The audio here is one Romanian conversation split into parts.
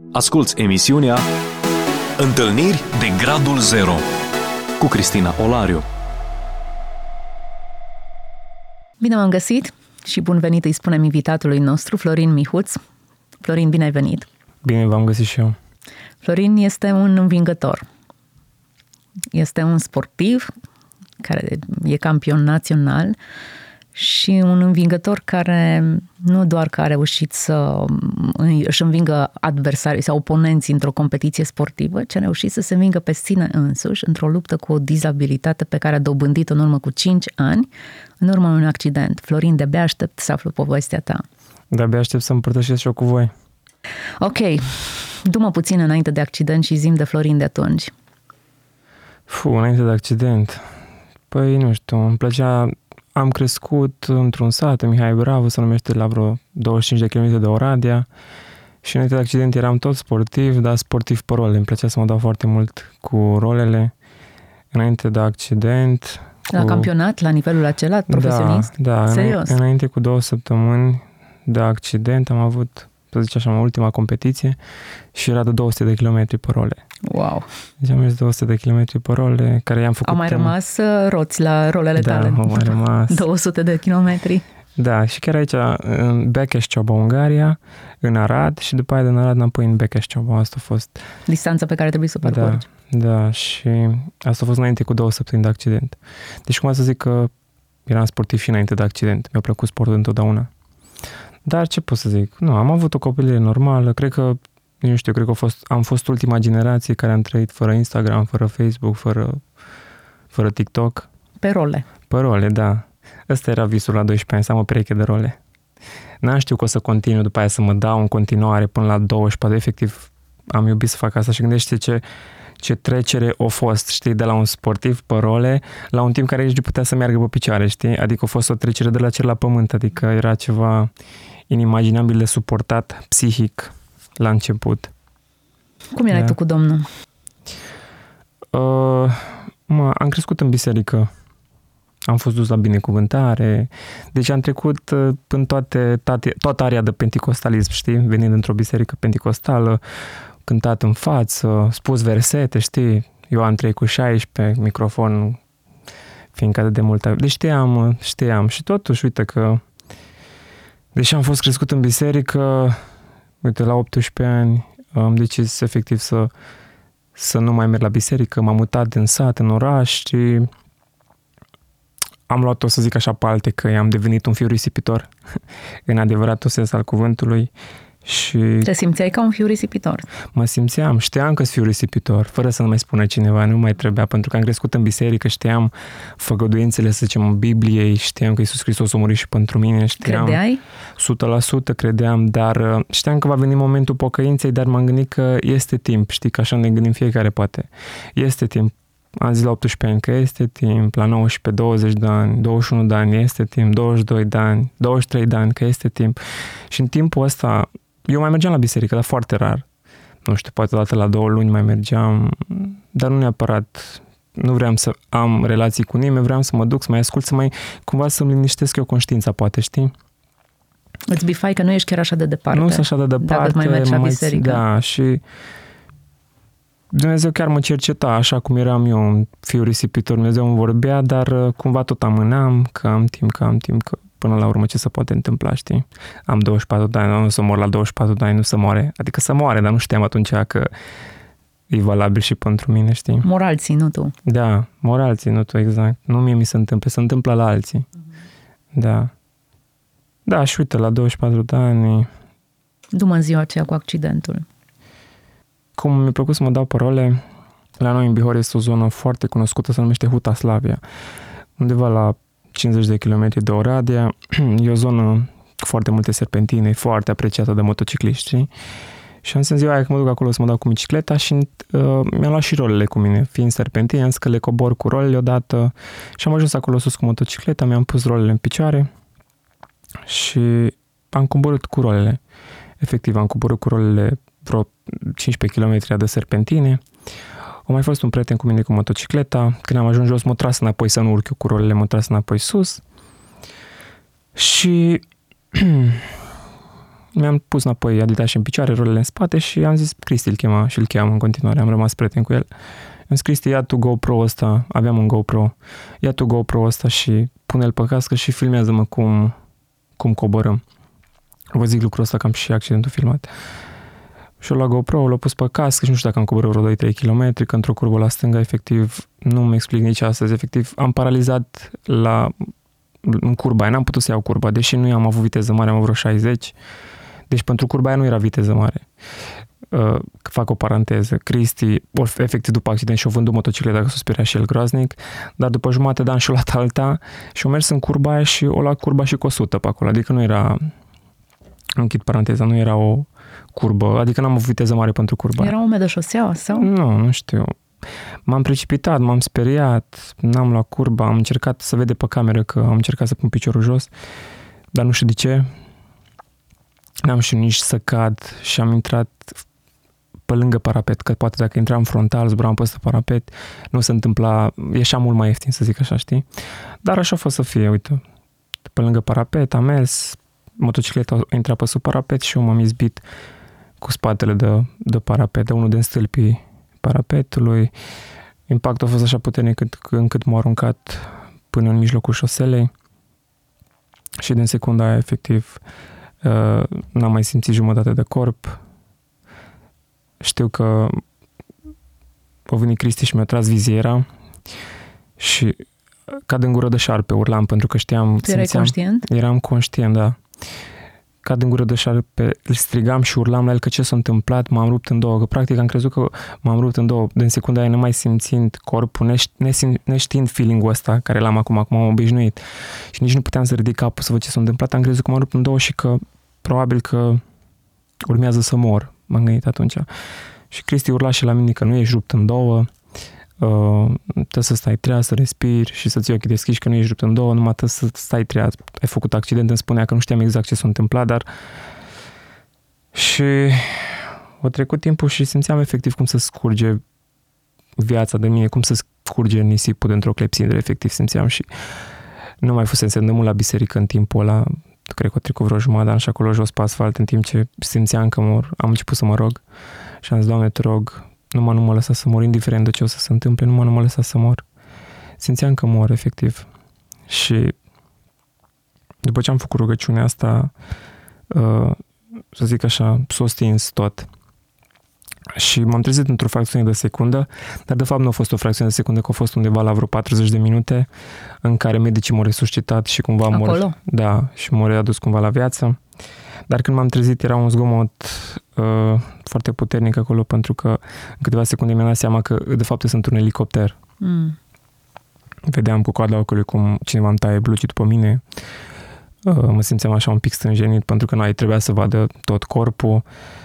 Asculți emisiunea Întâlniri de Gradul Zero cu Cristina Olariu. Bine v-am găsit și bun venit îi spunem invitatului nostru, Florin Mihuț. Florin, bine ai venit! Bine v-am găsit și eu. Florin este un învingător. Este un sportiv care e campion național și un învingător care nu doar că a reușit să își învingă adversarii sau oponenții într-o competiție sportivă, ci a reușit să se învingă pe sine însuși într-o luptă cu o dizabilitate pe care a dobândit-o în urmă cu 5 ani, în urma unui accident. Florin, de-abia aștept să aflu povestea ta. De-abia aștept să împărtășesc și eu cu voi. Ok, du-mă puțin înainte de accident și zi-mi de Florin de atunci. Înainte de accident. Păi, nu știu, îmi plăcea... Am crescut într-un sat, în Mihai Bravo, se numește, la vreo 25 de km de Oradea. Și înainte de accident eram tot sportiv, dar sportiv pe role. Îmi plăcea să mă dau foarte mult cu rolele. Înainte de accident... La campionat, la nivelul acela, profesionist? Da, serios? Înainte cu 2 săptămâni de accident am avut, să zic așa, ultima competiție și era de 200 de km pe role. Wow! Deci am mers 200 de km pe role, care i-am făcut... Au mai rămas roți la rolele tale? Da, au mai rămas. 200 de kilometri? Da, și chiar aici, în Bekeș-Cioba, Ungaria, în Arad și după aia din Arad înapoi în Bekeș-Cioba. Asta a fost... distanța pe care trebuie să o parcurgi. Da, și asta a fost înainte cu 2 săptămâni de accident. Deci cum să zic că eram sportiv și înainte de accident. Mi-a plăcut sportul întotdeauna. Dar ce pot să zic? Nu, am avut o copilărie normală. Cred că am fost ultima generație care am trăit fără Instagram, fără Facebook, fără TikTok. Pe role. Pe role, da. Ăsta era visul la 12 ani, să am o pereche de role. N-am știut că o să continu după aia să mă dau în continuare până la 24. Efectiv, am iubit să fac asta și gândește ce trecere a fost, știi, de la un sportiv pe role la un timp care nici nu putea să meargă pe picioare, știi? Adică a fost o trecere de la cer la pământ, adică era ceva inimaginabil de suportat psihic la început. Cum erai tu cu Domnul? Am crescut în biserică. Am fost dus la binecuvântare. Deci am trecut în toată area de penticostalism, știi? Venind într-o biserică penticostală, cântat în față, spus versete, știi? Ioan 3:16, microfon, fiindcă atât de mult... Deci știam. Și totuși, uite că... Deși am fost crescut în biserică, uite, la 18 ani am decis efectiv să nu mai merg la biserică. M-am mutat din sat în oraș și am luat-o, să zic așa, pe alte căi. Am devenit un fiu risipitor, în adevăratul sens al cuvântului. Și te simțeai ca un fiu risipitor? Mă simțeam, știam că-s fiu risipitor, fără să nu mai spună cineva, nu mai trebuia, pentru că am crescut în biserică, știam făgăduințele, să zicem, Bibliei, știam că Iisus Hristos a murit și pentru mine, știam. Credeai? 100% credeam, dar știam că va veni momentul pocăinței, dar m-am gândit că este timp, știi, că așa ne gândim fiecare poate. Este timp. Am zis la 18 ani că este timp, la 19, 20 de ani, 21 de ani este timp, 22 de ani, 23 de ani că este timp. Și în timpul ăsta eu mai mergeam la biserică, dar foarte rar. Nu știu, poate odată la 2 luni mai mergeam, dar nu neapărat, nu vreau să am relații cu nimeni, vreau să mă duc, să mai ascult, cumva să-mi liniștesc eu conștiința, poate, știi? Îți bifai că nu ești chiar așa de departe. Nu sunt așa de departe. Dacă mai mergi la biserică. Da, și Dumnezeu chiar mă cerceta, așa cum eram eu, un fiu risipitor, Dumnezeu îmi vorbea, dar cumva tot amânam, că am timp, că până la urmă ce se poate întâmpla, știi? Am 24 de ani, nu să mor la 24 de ani, nu să moare. Adică să moare, dar nu știam atunci că e valabil și pentru mine, știi? Moral ținutul. Da, moral ținutul, exact. Nu mie mi se întâmplă la alții. Da. Da, și uite, la 24 de ani... Du-mă în ziua aceea cu accidentul. Cum mi-a plăcut să mă dau parole, la noi în Bihor este o zonă foarte cunoscută, se numește Hutaslavia. Undeva la 50 de kilometri de Oradea, e o zonă cu foarte multe serpentine, foarte apreciată de motocicliști. Și am zis în ziua aia că mă duc acolo să mă dau cu bicicleta și mi-am luat și rolele cu mine. Fiind serpentine, am zis că le cobor cu rolele odată și am ajuns acolo sus cu motocicleta, mi-am pus rolele în picioare și am coborât cu rolele. Efectiv, am coborât cu rolele vreo 15 km de serpentine. A mai fost un prieten cu mine cu motocicleta. Când am ajuns jos, m-a tras înapoi să nu urc eu cu rolele, m-a tras înapoi sus. Și mi-am pus înapoi Adidas în picioare, rolele în spate și am zis, Cristi îl chema și îl cheam în continuare, am rămas prieten cu el. Am zis, Cristi, ia tu GoPro ăsta, aveam un GoPro, ia tu GoPro ăsta și pune-l pe cască și filmează-mă cum coborâm. Vă zic lucrul ăsta că am și accidentul filmat. Și-o la GoPro, l-a pus pe cască și nu știu dacă am coborât vreo 2-3 km, că într-o curbă la stânga, efectiv, nu-mi explic nici astăzi, efectiv, am paralizat în curba aia, n-am putut să iau curba, deși nu am avut viteză mare, am avut vreo 60, deci pentru curba aia nu era viteză mare. Fac o paranteză, Cristi, efectiv după accident și-o vândut motocicleta, că s-o speria și el groaznic, dar după jumătate de an și-o luat alta și-o mers în curba aia și o luat curba și cu 100 pe acolo, adică nu era, închid paranteza, nu era o curbă, adică n-am avut viteză mare pentru curba aia. Era umedă șoseaua sau? Nu știu. M-am precipitat, m-am speriat, n-am luat curba, am încercat să vede pe cameră că am încercat să pun piciorul jos, dar nu știu de ce. N-am știut nici să cad și am intrat pe lângă parapet, că poate dacă intram frontal, zburam pe ăsta parapet, nu se întâmpla, ieșea mult mai ieftin, să zic așa, știi? Dar așa a fost să fie, uite, pe lângă parapet, am mers, motocicleta a intrat pe sub parapet și eu m-am izbit cu spatele de parapet, de unul din stâlpii parapetului. Impactul a fost așa puternic încât m-a aruncat până în mijlocul șoselei și din secunda aia, efectiv, n-am mai simțit jumătate de corp. Știu că a venit Cristi și mi-a tras viziera și cad în gură de șarpe, urlam pentru că știam... Tu erai conștient? Eram conștient, da. Cad în gură de șarpe, îl strigam și urlam la el că ce s-a întâmplat, m-am rupt în două, că practic am crezut că m-am rupt în două, din secunda aia nemai simțind corpul, neștiind feeling-ul ăsta care l-am acum am obișnuit și nici nu puteam să ridic capul să văd ce s-a întâmplat, am crezut că m-am rupt în două și că probabil că urmează să mor, m-am gândit atunci. Și Cristi urla și la mine că nu ești rupt în două, trebuie să stai treaz, să respiri și să ții ochii deschiși, că nu ești rupt în două, numai trebuie să stai treaz. Ai făcut accident, îmi spunea că nu știam exact ce s-a întâmplat, dar și a trecut timpul și simțeam efectiv cum se scurge viața de mine, cum se scurge nisipul dintr-o clepsidră, efectiv simțeam și nu mai fusesem de mult la biserică în timpul ăla, cred că a trecut vreo jumătate de an și acolo jos pe asfalt, în timp ce simțeam că mor, am început să mă rog și am zis, Doamne, te rog, nu mă lăsa să mor, indiferent de ce o să se întâmple, nu mă lăsa să mor. Simțeam că mor, efectiv. Și după ce am făcut rugăciunea asta, să zic așa, s-a stins tot. Și m-am trezit într-o fracțiune de secundă, dar de fapt nu a fost o fracțiune de secundă, că a fost undeva la vreo 40 de minute în care medicii m-au resuscitat și cumva acolo? Da, și m-au readus cumva la viață. Dar când m-am trezit era un zgomot foarte puternic acolo, pentru că în câteva secunde mi-am dat seama că de fapt sunt un elicopter. Vedeam cu coada ochiului cum cineva îmi taie blugii după mine. Mă simțeam așa un pic stânjenit pentru că noi trebuia să vadă tot corpul.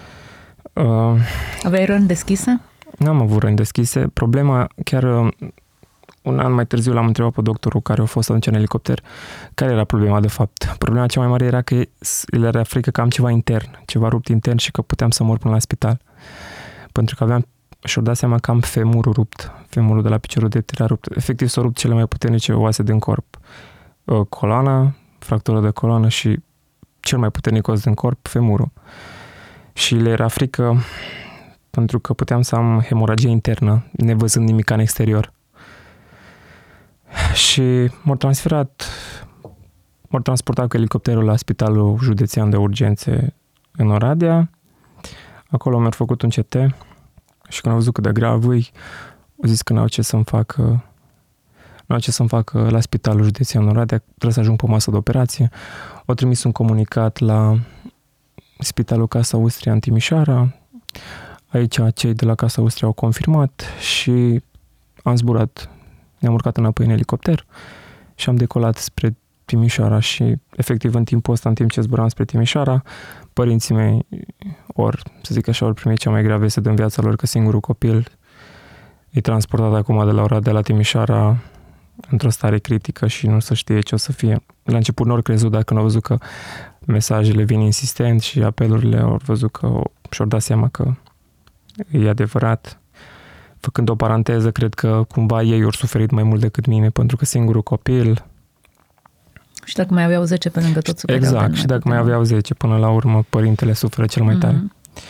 Aveai răni deschise? N-am avut răni deschise. Problema, chiar un an mai târziu l-am întrebat pe doctorul care a fost atunci în elicopter care era problema de fapt. Problema cea mai mare era că el era frică că am ceva intern, ceva rupt intern și că puteam să mor până la spital. Pentru că aveam și-o dat seama că am femurul rupt. Femurul de la piciorul drept era rupt. Efectiv s-au rupt cele mai puternice oase din corp. Coloana, fractură de coloană și cel mai puternic os din corp, femurul. Și le era frică pentru că puteam să am hemoragie internă, nevăzând nimic în exterior. Și m-au transportat cu elicopterul la Spitalul Județean de Urgențe în Oradea. Acolo mi-au făcut un CT și când au văzut cât de grav îi, au zis că n-au ce să-mi facă la Spitalul Județean Oradea, trebuie să ajung pe masă de operație. Au trimis un comunicat la Spitalul Casa Austria în Timișoara. Aici cei de la Casa Austria au confirmat și am zburat. Ne-am urcat înapoi în elicopter și am decolat spre Timișoara și efectiv în timpul ăsta, în timp ce zburam spre Timișoara, părinții mei ori primit cea mai gravă veste din viața lor, că singurul copil e transportat acum de la Oradea la Timișoara într-o stare critică și nu se știe ce o să fie. La început nu au crezut, dar când au văzut că mesajele vin insistent și apelurile, au văzut că și-au dat seama că e adevărat. Făcând o paranteză, cred că cumva ei au suferit mai mult decât mine, pentru că singurul copil... Și dacă mai aveau 10 pe lângă tot sufereau. Exact, și dacă mai aveau 10, până la urmă, părintele suferă cel mai tare.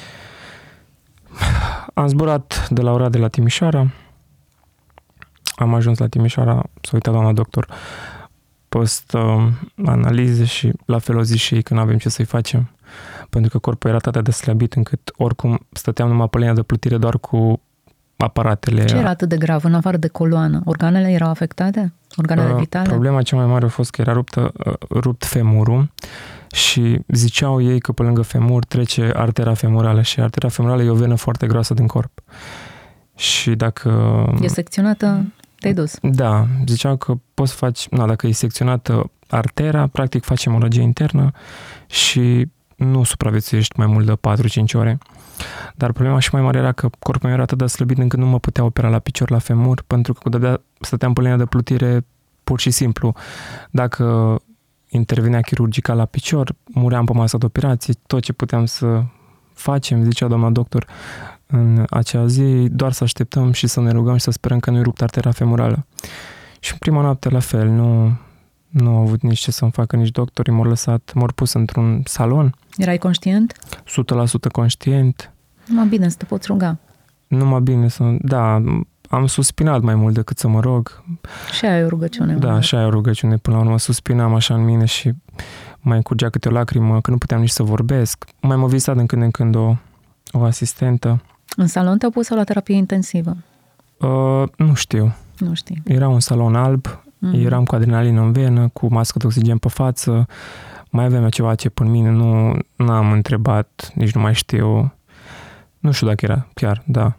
Am zburat de la Oradea la Timișoara, am ajuns la Timișoara, s-a uitat doamna doctor post analize și la fel o zis și ei că nu avem ce să-i facem, pentru că corpul era atât de slăbit încât oricum stăteam numai pe linia de plutire doar cu aparatele. Ce era atât de grav, în afară de coloană? Organele erau afectate? Organele vitale? Problema cea mai mare a fost că era rupt femurul și ziceau ei că pe lângă femur trece artera femorală și artera femorală e o venă foarte groasă din corp. Și dacă... E secționată, te-ai dus. Da, ziceau că poți să faci... dacă e secționată artera, practic faci hemorragie internă și nu supraviețuiești mai mult de 4-5 ore. Dar problema și mai mare era că corpul meu era atât de slăbit încât nu mă putea opera la picior, la femur, pentru că de-abia stăteam pe linia de plutire pur și simplu. Dacă intervenea chirurgical la picior, muream pe masă de operație, tot ce puteam să facem, zicea doamna doctor în acea zi, doar să așteptăm și să ne rugăm și să sperăm că nu-i rupt artera femorală. Și în prima noapte la fel, nu au avut nici ce să-mi facă nici doctorii, m-au pus într-un salon. Erai conștient? 100% conștient. Numai bine să te poți ruga. Numai bine da, am suspinat mai mult decât să mă rog. Și aia e o rugăciune. Da, și aia e o rugăciune. Până la urmă suspinam așa în mine și mai curgea câte o lacrimă, că nu puteam nici să vorbesc. Mai m-a vizitat din când în când o asistentă. În salon te-au pus sau la terapie intensivă? Nu știu. Nu știu. Era un salon alb, eram cu adrenalină în venă, cu mască de oxigen pe față, mai aveam ceva ce în mine, nu am întrebat, nici nu mai știu. Nu știu dacă era chiar, da.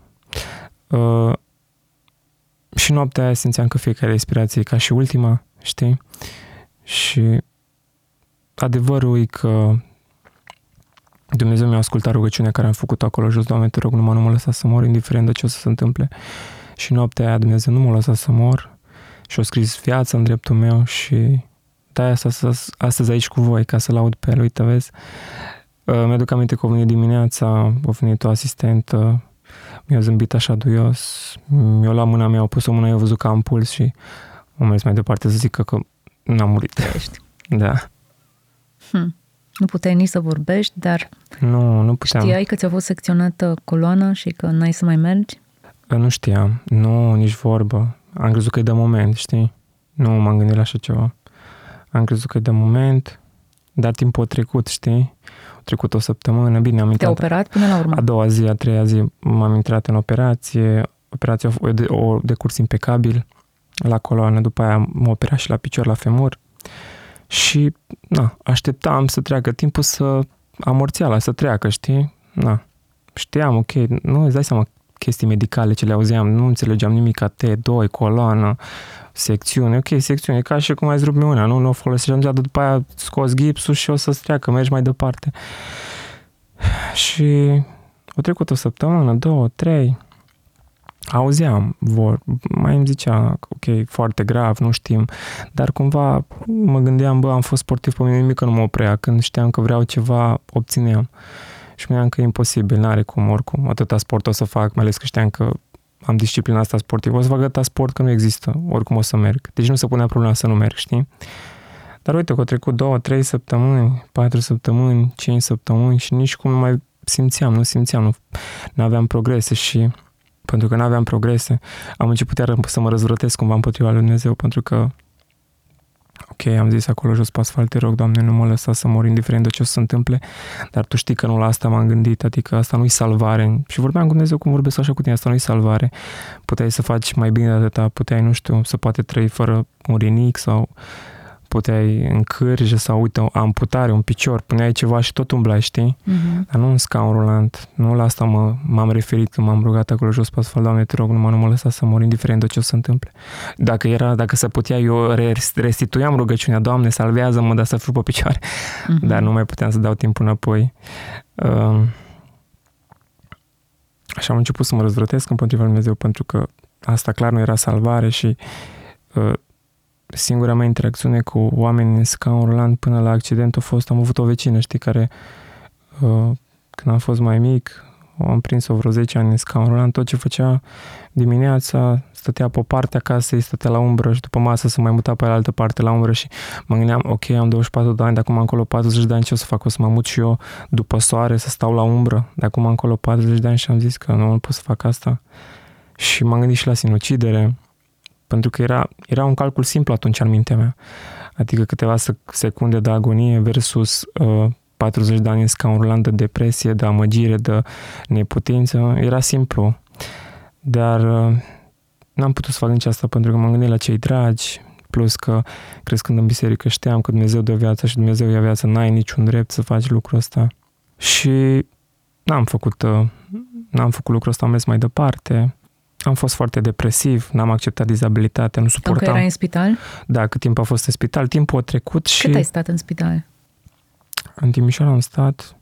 Și noaptea aia simțeam că fiecare respirație e ca și ultima, știi? Și adevărul e că Dumnezeu mi-a ascultat rugăciunea care am făcut-o acolo jos. Doamne, te rog, numai nu mă lăsa să mor, indiferent de ce o să se întâmple. Și noaptea aia Dumnezeu nu m-a lăsat să mor și a scris viața în dreptul meu și de-aia astăzi aici cu voi, ca să laud pe el. Uite, vezi? Mi-aduc aminte că a venit dimineața, a venit o asistentă, mi-a zâmbit așa duios, mi-a luat mâna mea, a pus o mână, eu văzut că am puls și am mers mai departe să zică că n-am murit. Ești. Da. Nu puteai nici să vorbești, dar nu puteam. Știai că ți-a fost secționată coloana și că n-ai să mai mergi? Nu știam. Nu, nici vorbă. Am crezut că e de moment, știi? Nu m-am gândit la așa ceva. Am crezut că e de moment, dar timpul a trecut, știi? A trecut o săptămână, bine, am intrat... Te-a operat până la urmă? A doua zi, a treia zi m-am intrat în operație. Operația a decurs impecabil la coloană, după aia m-a operat și la picior, la femur. Și, așteptam să treacă timpul să amorțeala, să treacă, știi? Știam, ok, nu îți dai seama chestii medicale ce le auzeam, nu înțelegeam nimic, T2, coloană, secțiune, ok, secțiune, ca și cum ai rupt mâna, nu o folosești, după aia scos gipsul și o să-ți treacă, mergi mai departe. Și a trecut o săptămână, 2, 3, auzeam, mai îmi zicea, ok, foarte grav, nu știm, dar cumva mă gândeam, am fost sportiv, pe mine nimic nu mă oprea, când știam că vreau ceva, obțineam. Și mi-am că e imposibil, n-are cum, oricum, atâta sport o să fac, mai ales că știam că am disciplina asta sportivă, o să fac atâta sport că nu există, oricum o să merg. Deci nu se punea problema să nu merg, știi? Dar uite că au trecut 2, 3 săptămâni, 4 săptămâni, 5 săptămâni și nici cum nu mai nu aveam progrese și pentru că nu aveam progrese, am început iar să mă răzvrătesc cumva împotriva lui Dumnezeu, pentru că ok, am zis acolo jos pe asfalt, te rog, Doamne, nu mă lăsa să mor indiferent de ce o să se întâmple, dar Tu știi că nu la asta m-am gândit, adică asta nu-i salvare. Și vorbeam cu Dumnezeu cum vorbesc așa cu tine, asta nu-i salvare. Puteai să faci mai bine de atâta, puteai, nu știu, să poate trăi fără un rinic sau puteai în cârjă sau, uite, o amputare, un picior, puneai ceva și tot umblai, știi? Dar nu un scaun rulant. Nu la asta m-am referit când m-am rugat acolo jos pe asfalt, Doamne, te rog, numai nu mă lăsa să mor indiferent de ce o să se întâmple. Dacă se putea, eu restituiam rugăciunea, Doamne, salvează-mă, dar să fiu pe picioare. Dar nu mai puteam să dau timpul înapoi. Așa am început să mă răzvrătesc împotriva lui Dumnezeu, pentru că asta clar nu era salvare și singura mea interacțiune cu oameni în scaun rulant până la accident am avut o vecină, știi, care când am fost mai mic am prins-o vreo 10 ani în scaun rulant, tot ce făcea dimineața, stătea pe o parte a casei, stătea la umbră și după masă se mai muta pe altă parte la umbră și mă gândeam, ok, am 24 de ani, de acum încolo 40 de ani, ce o să fac? O să mă mut și eu după soare să stau la umbră? De acum încolo 40 de ani și am zis că nu pot să fac asta. Și m-am gândit și la sinucidere, pentru că era un calcul simplu atunci în mintea mea. Adică câteva secunde de agonie versus 40 de ani în scaun rulant de depresie, de amăgire, de neputință. Era simplu. Dar n-am putut să fac nici asta pentru că m-am gândit la cei dragi, plus că crescând în biserică știam că Dumnezeu dă viața și Dumnezeu ia viața, n-ai niciun drept să faci lucrul ăsta. Și n-am făcut lucrul ăsta, am mers mai departe. Am fost foarte depresiv, n-am acceptat dizabilitatea, nu suportam. Încă erai în spital? Da, cât timp a fost în spital, timpul a trecut și... Cât ai stat în spital? În Timișoara am stat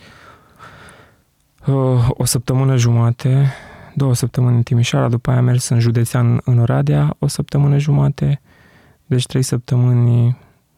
o săptămână jumate, 2 săptămâni în Timișoara, după aia am mers în județean în Oradea, o săptămână jumate, deci 3 săptămâni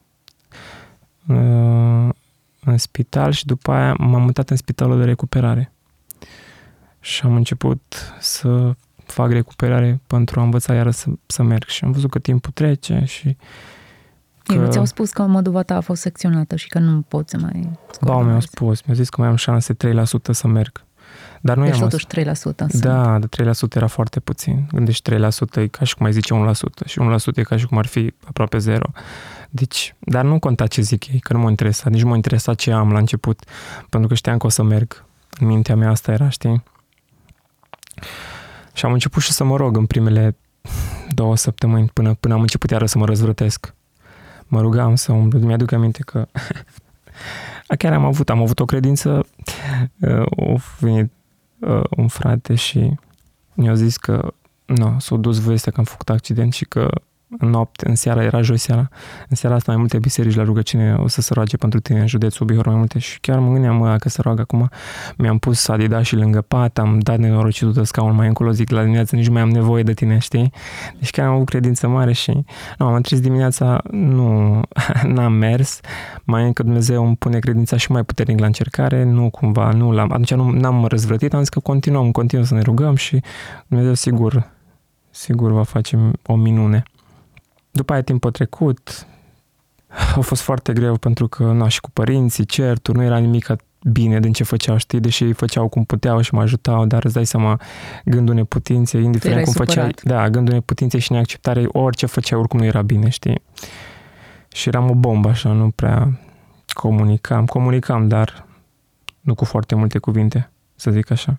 în spital și după aia m-am mutat în spitalul de recuperare. Și am început să fac recuperare pentru a învăța iară să merg. Și am văzut că timpul trece și că... Ei, ți-au spus că măduva ta a fost secționată și că nu poți să mai... Ba, mi-au spus. Mi-au zis că mai am șanse 3% să merg. Dar nu deci totuși 3%. Da, de 3% era foarte puțin. Deci 3% e ca și cum ai zice 1% și 1% e ca și cum ar fi aproape 0. Deci, dar nu conta ce zic ei, că nu m-a interesat. Nici nu m-a interesat ce am la început, pentru că știam că o să merg. În mintea mea asta era, știi? Și am început și să mă rog în primele 2 săptămâni, până am început iară să mă răzvrătesc. Mă rugam să umblu. Mi-aduc aminte că chiar am avut o credință. A venit un frate și mi-a zis că s-a dus vestea că am făcut accident și că în seara, era joi seara, în seara asta mai multe biserici la rugăciune o să se roage pentru tine în județul Bihor mai multe și chiar mă gândeam că se roagă acum. Mi-am pus Adidas lângă pat, am dat nenorocitul de scaun mai încolo, zic la dimineață nici nu mai am nevoie de tine, știi? Deci chiar am avut credință mare și am trezit dimineața, n-am mers, mai încă Dumnezeu îmi pune credința și mai puternic la încercare, atunci n-am răzvrătit, am zis că continuăm să ne rugăm și Dumnezeu sigur va face o minune. După aia timpul trecut, a fost foarte greu pentru că, și cu părinții, certuri, nu era nimic bine din ce făceau, știi, deși ei făceau cum puteau și mă ajutau, dar îți dai seama, gândul neputinței, indiferent cum făceai, gândul neputinței și neacceptare, orice făceai, oricum nu era bine, știi. Și eram o bombă așa, nu prea comunicam, dar nu cu foarte multe cuvinte, să zic așa.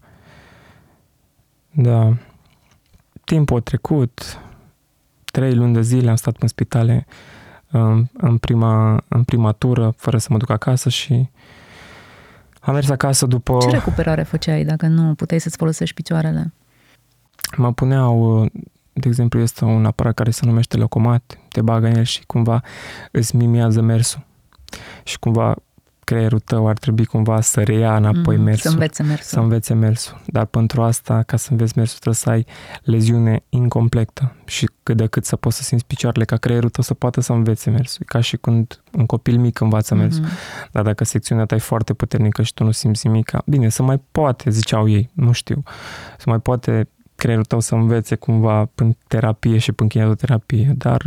Da, timpul a trecut, 3 luni de zile am stat în spitale în prima tură, fără să mă duc acasă și am mers acasă după... Ce recuperare făceai dacă nu puteai să-ți folosești picioarele? Mă puneau, de exemplu, este un aparat care se numește locomat, te bagă în el și cumva îți mimiază mersul. Și cumva creierul tău ar trebui cumva să reia înapoi mersul. Să învețe mersul. Dar pentru asta, ca să înveți mersul, trebuie să ai leziune incompletă și cât de cât să poți să simți picioarele ca creierul tău să poată să învețe mersul. E ca și când un copil mic învață mersul. Dar dacă secțiunea ta e foarte puternică și tu nu simți nimic, bine, să mai poate, ziceau ei, nu știu, să mai poate creierul tău să învețe cumva prin terapie și prin kinetoterapie, dar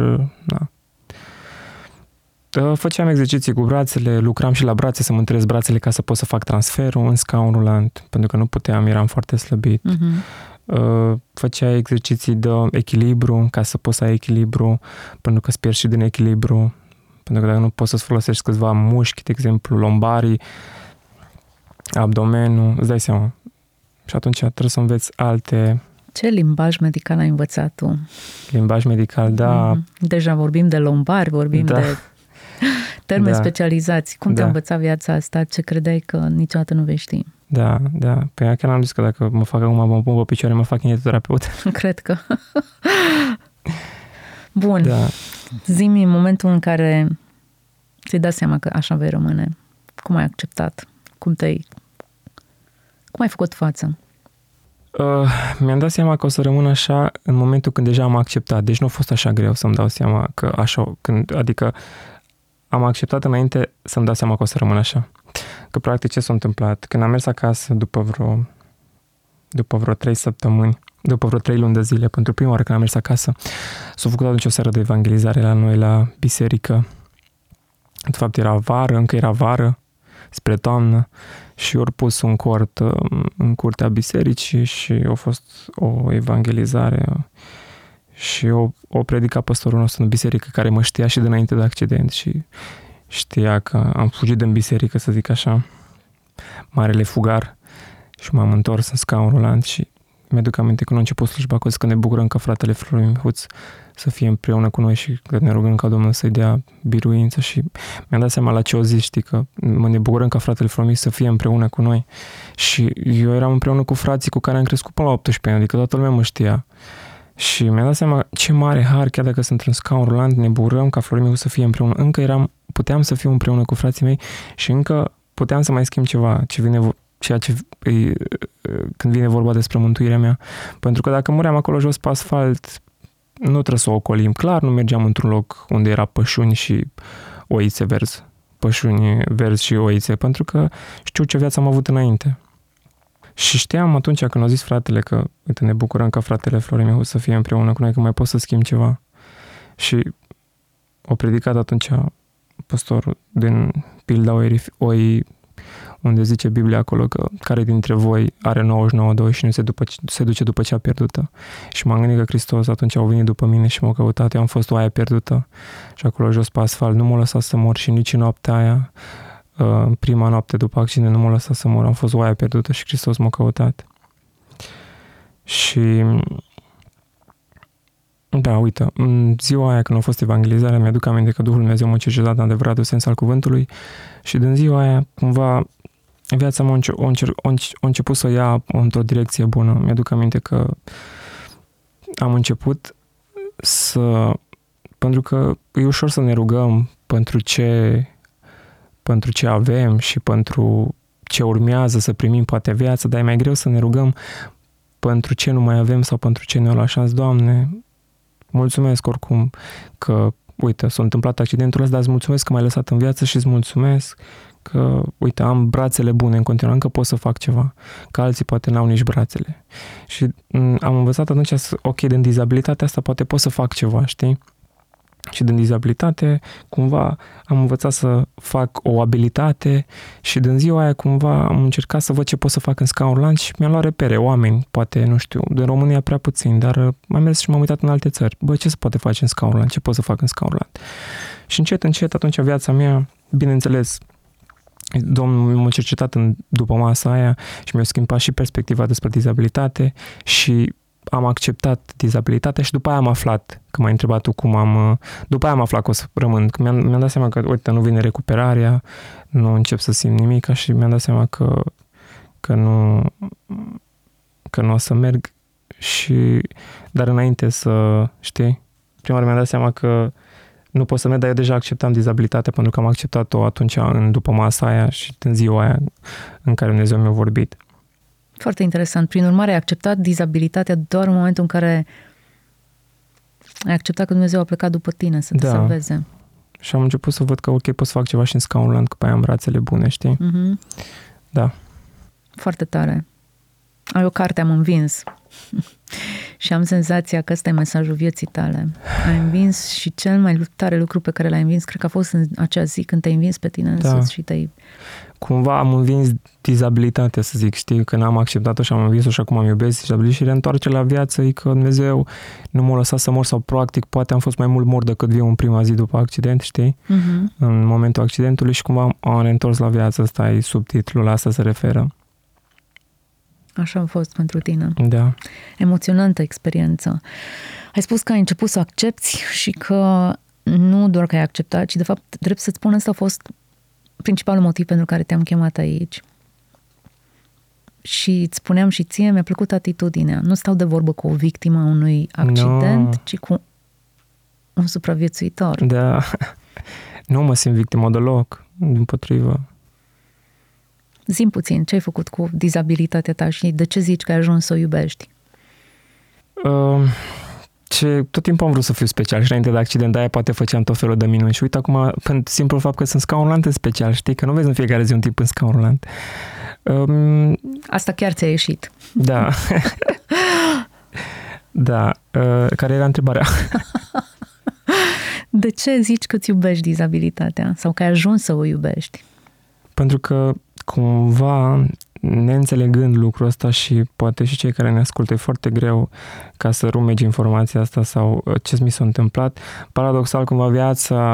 făceam exerciții cu brațele, lucram și la brațe să mă întăresc brațele ca să pot să fac transferul în scaun rulant, pentru că nu puteam, eram foarte slăbit. Făceam exerciții de echilibru ca să poți să ai echilibru, pentru că îți pierzi și din echilibru, pentru că dacă nu poți să-ți folosești câțiva mușchi, de exemplu lombarii, abdomenul, îți dai seama. Și atunci trebuie să înveți alte... Ce limbaj medical ai învățat tu? Limbaj medical, da. Deja vorbim de lombari, vorbim de termeni specializați. Cum te-a învățat viața asta? Ce credeai că niciodată nu vei ști? Da. Păi chiar am zis că dacă mă fac acum, mă pun pe picioare, mă fac kinetoterapeut. Cred că. Bun. Da. Zi-mi în momentul în care ți-ai dat seama că așa vei rămâne. Cum ai acceptat? Cum ai făcut față? Mi-am dat seama că o să rămân așa în momentul când deja am acceptat. Deci nu a fost așa greu să-mi dau seama că așa, adică am acceptat înainte să-mi dau seama că o să rămân așa. Că practic ce s-a întâmplat? Când am mers acasă după vreo după vreo 3 săptămâni, după vreo 3 luni de zile, pentru prima oară când am mers acasă, s-a făcut atunci o seară de evangelizare la noi, la biserică. De fapt, încă era vară, spre toamnă, și ori pus un cort în curtea bisericii și a fost o evangelizare și o predica păstorul nostru în biserică, care mă știa și dinainte de accident și știa că am fugit din biserică, să zic așa, marele fugar, și m-am întors în scaun rulant și mi-aduc aminte când a început slujba, că ne bucurăm ca fratele Florin Mihuț să fie împreună cu noi și că ne rugăm ca Domnul să-i dea biruință, și mi-am dat seama la ce o zi, știi, că ne bucurăm ca fratele Florin să fie împreună cu noi. Și eu eram împreună cu frații cu care am crescut până la 18 ani, adică toată lumea mă știa. Și mi-am dat seama ce mare har, chiar dacă sunt în scaun rulant, ne bucurăm ca Florin Mihuț să fie împreună. Încă puteam să fiu împreună cu frații mei și încă puteam să mai schimb ceva, când vine vorba despre mântuirea mea. Pentru că dacă muream acolo jos pe asfalt, nu trebuie să o ocolim. Clar, nu mergeam într-un loc unde era pășuni și oițe verzi. Pășuni verzi și oițe, pentru că știu ce viață am avut înainte. Și știam atunci când a zis fratele că, uite, ne bucurăm ca fratele Florin Mihuț să fie împreună cu noi, că mai pot să schimb ceva. Și a predicat atunci păstorul din Pilda Oii, unde zice Biblia acolo că care dintre voi are 99 de oi și nu se duce după cea pierdută. Și m-am gândit că Hristos atunci a venit după mine și m-a căutat. Eu am fost oaia pierdută și acolo jos pe asfalt nu m-a lăsat să mor, și nici în noaptea aia, prima noapte după accident, nu m-a lăsat să mor. Am fost oaia pierdută și Hristos m-a căutat. Și da, uite, în ziua aia când a fost evangelizarea, mi-aduc aminte că Duhul Dumnezeu m-a cercetat în adevăratul sens al cuvântului și din ziua aia, cumva, viața mea a început să ia într-o direcție bună. Mi-aduc aminte că am început pentru că e ușor să ne rugăm pentru ce avem și pentru ce urmează să primim poate viața, dar e mai greu să ne rugăm pentru ce nu mai avem sau pentru ce ne-o lăsăm. Doamne, mulțumesc oricum că, uite, s-a întâmplat accidentul ăsta, dar îți mulțumesc că m-ai lăsat în viață și îți mulțumesc că, uite, am brațele bune în continuare, încă pot să fac ceva, că alții poate n-au nici brațele. Și am învățat atunci, ok, din dizabilitatea asta poate pot să fac ceva, știi? Și din dizabilitate, cumva, am învățat să fac o abilitate și din ziua aia, cumva, am încercat să văd ce pot să fac în scaun rulant și mi-am luat repere, oameni, poate, nu știu, din România prea puțin, dar m-am mers și m-am uitat în alte țări. Bă, ce se poate face în scaun rulant? Ce pot să fac în scaun rulant? Și încet, atunci viața mea, bineînțeles, Domnul m-a cercetat după masa aia și mi-a schimbat și perspectiva despre dizabilitate și am acceptat dizabilitatea și după aia am aflat, că m-ai întrebat tu după aia am aflat că o să rămân. Că mi-am dat seama că, uite, nu vine recuperarea, nu încep să simt nimic și mi-am dat seama că nu o să merg dar înainte să, știi, prima oară mi-am dat seama că nu pot să merg, dar eu deja acceptam dizabilitatea pentru că am acceptat-o atunci după masa aia și în ziua aia în care Dumnezeu mi-a vorbit. Foarte interesant. Prin urmare, ai acceptat dizabilitatea doar în momentul în care ai acceptat că Dumnezeu a plecat după tine să te salveze. Și am început să văd că, ok, pot să fac ceva și în scaun rulant, că pe aia am brațele bune, știi? Mm-hmm. Da. Foarte tare. Ai o carte, Am învins. Și am senzația că ăsta e mesajul vieții tale. Ai învins și cel mai tare lucru pe care l-ai învins, cred că a fost în acea zi când te-ai învins pe tine însuți și te-ai... Cumva am învins dizabilitatea, să zic, știi, că n-am acceptat-o și am învins-o și acum am iubesc dizabilitatea și reîntoarce la viață, e că Dumnezeu nu m-a lăsat să mor sau practic poate am fost mai mult mort decât viu în prima zi după accident, știi? Mm-hmm. În momentul accidentului și cumva am reîntors la viață, ăsta e subtitlul, la asta se referă. Așa a fost pentru tine. Da. Emoționantă experiență. Ai spus că ai început să accepți și că nu doar că ai acceptat, ci de fapt, drept să-ți spun, ăsta a fost principalul motiv pentru care te-am chemat aici. Și îți spuneam și ție, mi-a plăcut atitudinea. Nu stau de vorbă cu o victimă a unui accident, ci cu un supraviețuitor. Da. Nu mă simt victimă deloc, dimpotrivă. Zi-mi puțin, ce ai făcut cu dizabilitatea ta și de ce zici că ai ajuns să o iubești? Tot timpul am vrut să fiu special și înainte de accident, de-aia poate făceam tot felul de minuni. Și uite acum, pentru simplul fapt că sunt scaun rulant în special, știi? Că nu vezi în fiecare zi un tip în scaun rulant. Asta chiar ți-a ieșit. Da. Da. Care era întrebarea? De ce zici că îți iubești dizabilitatea? Sau că ai ajuns să o iubești? Pentru că cumva, neînțelegând lucrul ăsta și poate și cei care ne ascultă, e foarte greu ca să rumegi informația asta sau ce mi s-a întâmplat. Paradoxal, cumva viața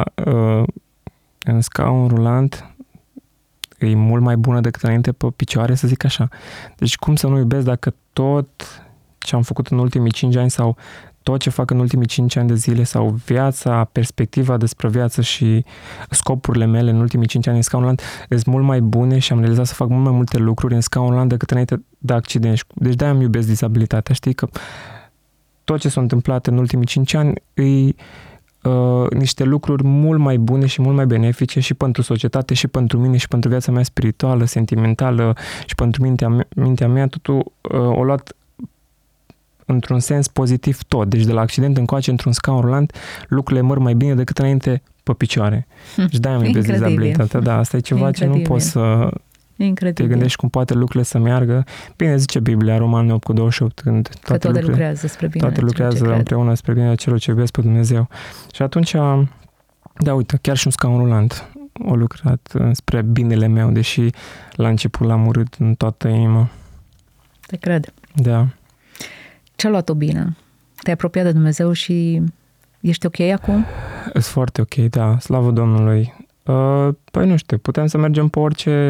în scaun rulant e mult mai bună decât înainte pe picioare, să zic așa. Deci cum să nu iubesc dacă tot ce am făcut în ultimii 5 ani sau tot ce fac în ultimii 5 ani de zile sau viața, perspectiva despre viață și scopurile mele în ultimii 5 ani în scaun rulant sunt mult mai bune și am realizat să fac mult mai multe lucruri în scaun rulant decât înainte de accident. Deci de-aia îmi iubesc dizabilitatea. Știi că tot ce s-a întâmplat în ultimii 5 ani e niște lucruri mult mai bune și mult mai benefice și pentru societate și pentru mine și pentru viața mea spirituală, sentimentală și pentru mintea mea. Totul o luat într-un sens pozitiv tot. Deci de la accident încoace într-un scaun rulant lucrurile merg mai bine decât înainte pe picioare. Deci de-aia îmi iubesc dizabilitatea. Da, asta e ceva ce nu poți să te gândești cum poate lucrurile să meargă. Bine zice Biblia, Roman 8:28, când toate lucrează spre bine. Toate lucrează împreună spre bine celor ce iubesc pe Dumnezeu. Și atunci, da, uite, chiar și un scaun rulant a lucrat spre binele meu, deși la început l-am urât în toată inima. Te cred. Da. Ce-a luat-o bine? Te-ai apropiat de Dumnezeu și ești ok acum? Sunt foarte ok, da, slavă Domnului. Păi nu știu, putem să mergem pe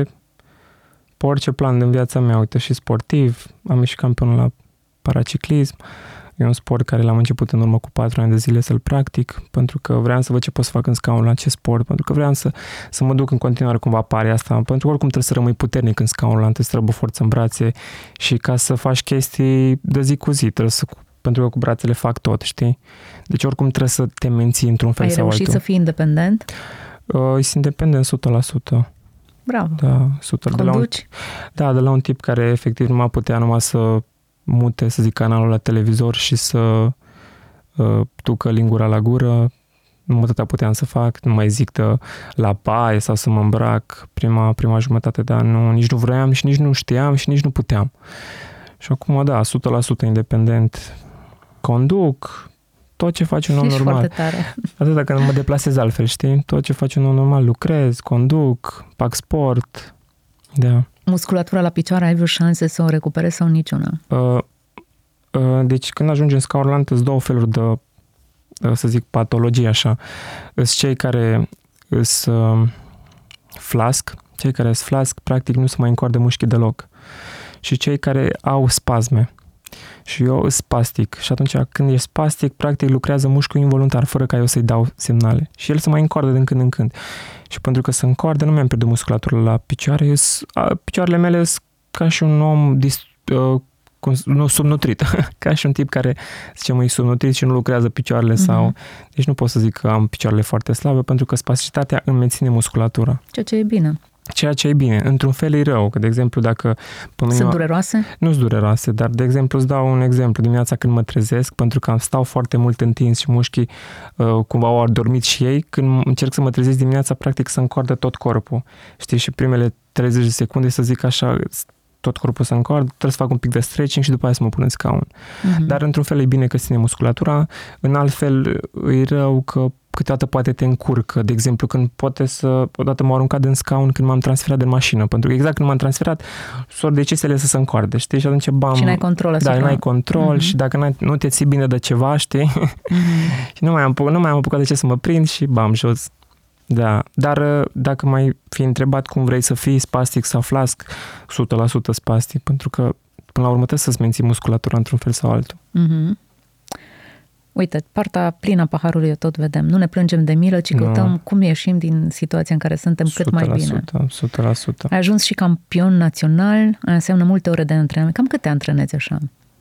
orice plan din viața mea, uite, și sportiv, am ieșit campion la paraciclism, e un sport care l-am început în urmă cu 4 ani de zile să-l practic, pentru că vreau să văd ce pot să fac în scaun la acest sport, pentru că vreau să mă duc în continuare cumva pare asta, pentru că oricum trebuie să rămâi puternic în scaun, trebuie să trebuie forță în brațe și ca să faci chestii de zi cu zi, pentru că cu brațele fac tot, știi? Deci oricum trebuie să te menții într-un fel sau altul. Ai reușit să fii independent? Sunt independent 100%. Bravo. Da, 100%. Conduci? De la un tip care efectiv nu mai putea numai să mute, să zic, canalul la televizor și să ducă lingura la gură. Nu atâta puteam să fac, nu mai zic de la baie sau să mă îmbrac prima jumătate de an. Nici nu vroiam și nici nu știam și nici nu puteam. Și acum, da, 100% independent. Conduc tot ce face un om normal. Foarte tare. Atât dacă mă deplasez altfel, știi? Tot ce face un om normal, lucrez, conduc, fac sport. Da. Musculatura la picioare, ai vreo șanse să o recuperezi sau niciuna? Deci când ajungi în scaun rulant, îți două feluri de, să zic, patologie așa. Îs cei care îs flasc, cei care îs flasc, practic nu se mai încoardă mușchii deloc. Și cei care au spasme. Și eu îs spastic. Și atunci când ești spastic, practic lucrează mușchiul involuntar, fără ca eu să-i dau semnale. Și el se mai încoardă din când în când. Și pentru că se încoardă, nu mi-am pierdut musculatură la picioare. Picioarele mele sunt ca și un om subnutrit. Ca și un tip care, zicem, e subnutrit și nu lucrează picioarele sau... Deci nu pot să zic că am picioarele foarte slabe, pentru că spasticitatea îmi menține musculatura. Ceea ce e bine. Ceea ce e bine. Într-un fel e rău, că de exemplu dacă... Sunt dureroase? Nu sunt dureroase, dar de exemplu îți dau un exemplu. Dimineața când mă trezesc, pentru că stau foarte mult întins și mușchii cumva au adormit și ei, când încerc să mă trezesc dimineața, practic să încoardă tot corpul. Știi, și primele 30 de secunde, să zic așa, tot corpul să încoardă, trebuie să fac un pic de stretching și după aia să mă pun în scaun. Dar într-un fel e bine că ține musculatura, în alt fel e rău că câteodată poate te încurcă. De exemplu, când odată m-au aruncat din scaun când m-am transferat din mașină, pentru că exact când m-am transferat, sor decisele să se încoarde, știi? Și atunci bam. Și n-ai control asupra. Da, n-ai control și dacă nu te ții bine de ceva, știi? Și nu mai am apucat de ce să mă prind și bam, jos. Da, dar dacă mai fi întrebat cum vrei să fii, spastic sau flasc, 100% spastic, pentru că până la urmă trebuie să-ți menții musculatura într-un fel sau altul. Uite, partea plină a paharului o tot vedem. Nu ne plângem de milă, ci căutăm cum ieșim din situația în care suntem cât mai bine. 100%. Ai ajuns și campion național, înseamnă multe ore de antrenament. Cam cât te antrenezi așa?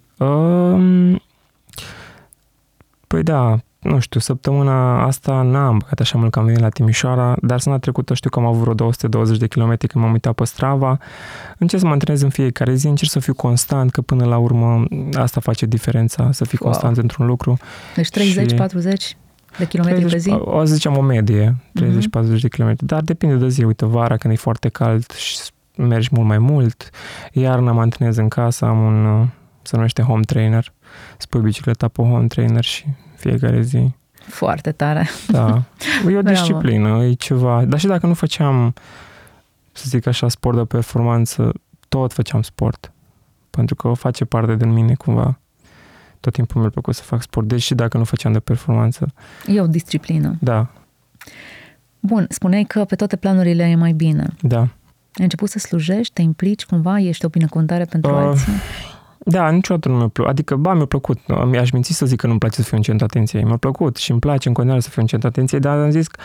Păi da, nu știu, săptămâna asta n-am băgat așa mult că am venit la Timișoara, dar săptămâna trecută știu că am avut vreo 220 de kilometri când m-am uitat pe Strava. Încerc să mă antrenez în fiecare zi, încerc să fiu constant, că până la urmă asta face diferența, să fii constant într-un lucru. Deci 30-40 de kilometri pe zi? O să zicem o medie, 30-40 de kilometri, dar depinde de zi. Uite, vara când e foarte cald și mergi mult mai mult. Iarna mă antrenez în casă, am un, se numește home trainer. Spui bicicleta pe home trainer și fiecare zi. Foarte tare. Da. E o Bravo. disciplină, e ceva. Dar și dacă nu făceam, să zic așa, sport de performanță, tot făceam sport. Pentru că o face parte din mine cumva. Tot timpul mi-a plăcut să fac sport, deci și dacă nu făceam de performanță. E o disciplină. Da, Bun, spuneai că pe toate planurile e mai bine. da. Ai început să slujești, te implici cumva, ești o binecuvântare pentru alții? Da, niciodată nu mi-a plăcut. Adică, mi-a plăcut. Mi-aș minți să zic că nu-mi place să fiu în centru atenției. Mi-a plăcut și îmi place în continuare să fiu în centru atenției, dar am zis că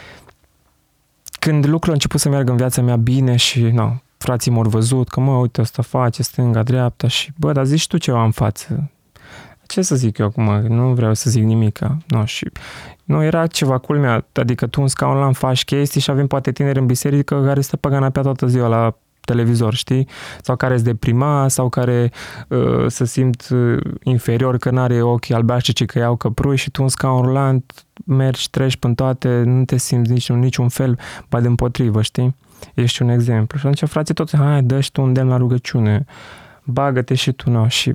când lucrurile au început să meargă în viața mea bine și, frații m-au văzut că, uite, ăsta face stânga, dreapta și, dar zici tu ceva în față. Ce să zic eu acum? Nu vreau să zic nimica. Nu era ceva culmea. Adică tu în scaun ăla faci chestii și avem poate tineri în biserică care stă pe canapea toată ziua la televizor, știi? Sau care se deprima, sau care se simt inferior că n-are ochii albaștri, ci că iau căprui și tu în scaun rulant mergi, treci până toate, nu te simți niciun fel, ba dimpotrivă, știi? Ești un exemplu. Și atunci, frate, toți, hai, dă-și tu un demn la rugăciune, bagă-te și tu, și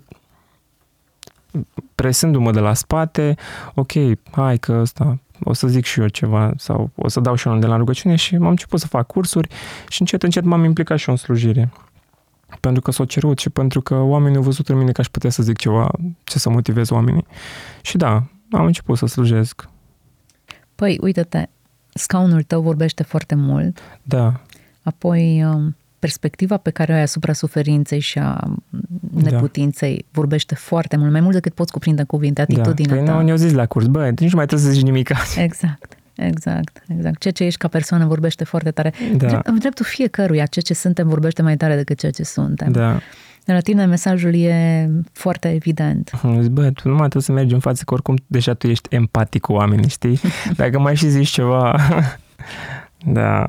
presându-mă de la spate, ok, hai că ăsta, o să zic și eu ceva sau o să dau și eu de la rugăciune și m-am început să fac cursuri și încet m-am implicat și eu în slujire. Pentru că s-o cerut și pentru că oamenii au văzut în mine că aș putea să zic ceva ce să motivez oamenii. Și da, am început să slujesc. Păi, uite-te, scaunul tău vorbește foarte mult. Da. Apoi, perspectiva pe care o ai asupra suferinței și a neputinței vorbește foarte mult, mai mult decât poți cuprinde în cuvinte, atitudinea ta. Ne-au zis la curs, nici nu mai trebuie să zici nimic. Exact. Ceea ce ești ca persoană vorbește foarte tare. Da. Dreptul fiecăruia, ceea ce suntem vorbește mai tare decât ceea ce suntem. Da. De la tine mesajul e foarte evident. Tu nu mai trebuie să mergi în față, că oricum deja tu ești empatic cu oamenii, știi? Dacă mai și zici ceva... Da.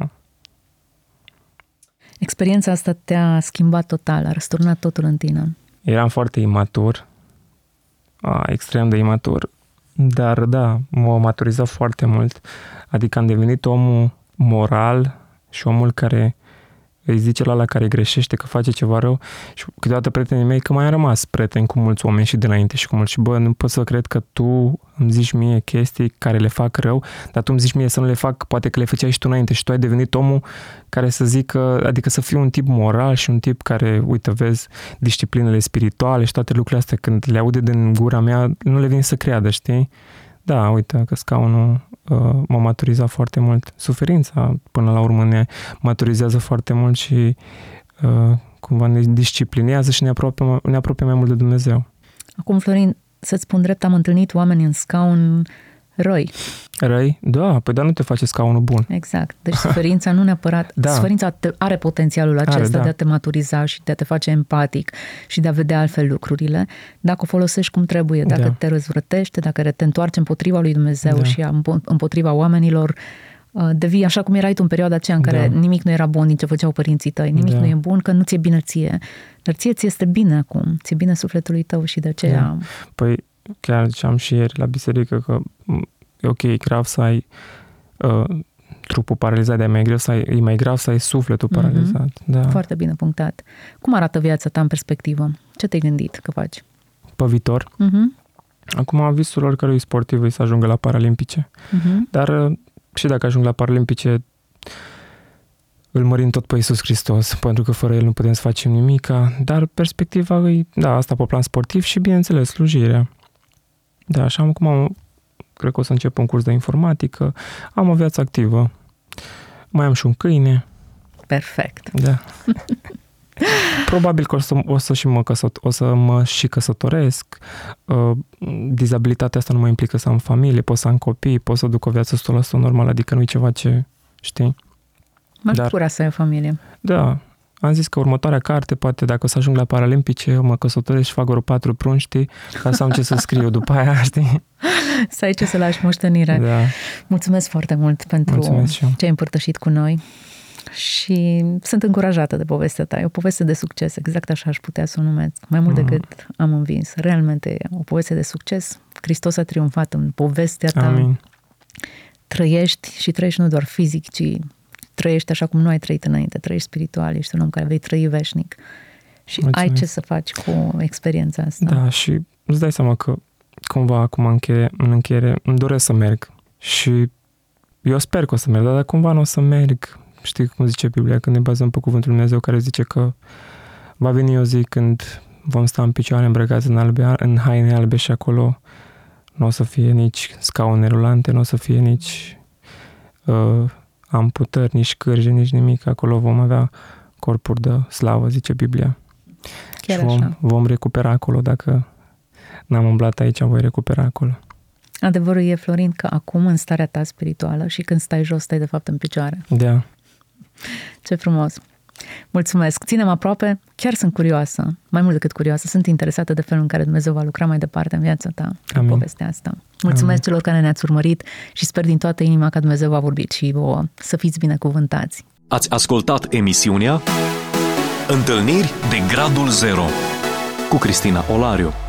Experiența asta te-a schimbat total, a răsturnat totul în tine. Eram foarte imatur, extrem de imatur, dar da, m-a maturizat foarte mult. Adică am devenit omul moral și omul care îi zice la care greșește că face ceva rău și câteodată prietenii mei, că mai am rămas prieteni cu mulți oameni și dinainte și cu mulți și nu pot să cred că tu îmi zici mie chestii care le fac rău, dar tu îmi zici mie să nu le fac, poate că le făceai și tu înainte și tu ai devenit omul care să zică, adică să fii un tip moral și un tip care, uite, vezi disciplinele spirituale și toate lucrurile astea, când le aude din gura mea, nu le vine să creadă, știi? Da, uite, că scaunul m-a maturizat foarte mult. Suferința, până la urmă, ne maturizează foarte mult și cumva ne disciplinează și ne apropie mai mult de Dumnezeu. Acum, Florin, să-ți spun drept, am întâlnit oameni în scaun răi. Răi? Da, păi dar nu te face scaunul bun. Exact. Deci suferința nu neapărat... Da. Suferința are potențialul acesta de a te maturiza și de a te face empatic și de a vedea altfel lucrurile, dacă o folosești cum trebuie, dacă te răzvrătește, dacă te întoarci împotriva lui Dumnezeu și împotriva oamenilor, devii așa cum erai tu în perioada aceea în care nimic nu era bun din ce făceau părinții tăi, nimic nu e bun, că nu ți-e bine ție. Dar ție ți este bine acum, ți-e bine sufletului tău și de aceea... Păi chiar ziceam și ieri la biserică că e ok, e grav să ai trupul paralizat, dar e mai grav să ai sufletul paralizat. Da. Foarte bine punctat. Cum arată viața ta în perspectivă? Ce te-ai gândit că faci? Pe viitor? Acum visul oricărui sportiv e să ajungă la Paralimpice. Dar și dacă ajung la Paralimpice, îl mărim tot pe Iisus Hristos, pentru că fără El nu putem să facem nimica, dar perspectiva e, asta pe plan sportiv și, bineînțeles, slujirea. Da, așa acum cred că o să încep un curs de informatică, am o viață activă, mai am și un câine. Perfect. Da. Probabil că o să mă și căsătoresc. Dizabilitatea asta nu mă implică să am familie, pot să am copii, pot să duc o viață 100% normală, adică nu e ceva ce, știi? M-aș bucura să ai o familie. Da. Am zis că următoarea carte, poate dacă o să ajung la Paralimpice, eu mă căsătoresc și fac vreo 4 prunci, știi? Ca să am ce să scriu după aia, știi? Să ai ce să lași moștenire. Da. Mulțumesc foarte mult pentru ce ai împărtășit cu noi. Și sunt încurajată de povestea ta. E o poveste de succes, exact așa aș putea să o numesc. Mai mult decât am învins. Realmente e o poveste de succes. Hristos a triumfat în povestea ta. Amin. Trăiești și trăiești nu doar fizic, ci trăiești așa cum nu ai trăit înainte, trăiești spiritual, ești un om care vei trăi veșnic și Mulțumesc. ai ce să faci cu experiența asta. Da, și îți dai seama că cumva acum în încheiere îmi doresc să merg și eu sper că o să merg, dar cumva nu o să merg. Știi cum zice Biblia, când ne bazăm pe cuvântul Lui Dumnezeu care zice că va veni o zi când vom sta în picioare îmbrăcați în haine albe și acolo nu o să fie nici scaune rulante, nu o să fie nici amputări, nici cârje, nici nimic. Acolo vom avea corpuri de slavă, zice Biblia. Chiar și așa. vom recupera acolo. Dacă n-am umblat aici, voi recupera acolo. Adevărul e, Florin, că acum în starea ta spirituală și când stai jos, stai de fapt în picioare. Da. Ce frumos! Mulțumesc! Ținem aproape, chiar sunt curioasă, mai mult decât curioasă, sunt interesată de felul în care Dumnezeu va lucra mai departe în viața ta, în povestea asta. Mulțumesc celor care ne-ați urmărit și sper din toată inima că Dumnezeu v-a vorbit și vouă să fiți binecuvântați. Ați ascultat emisiunea Întâlniri de Gradul Zero cu Cristina Olariu.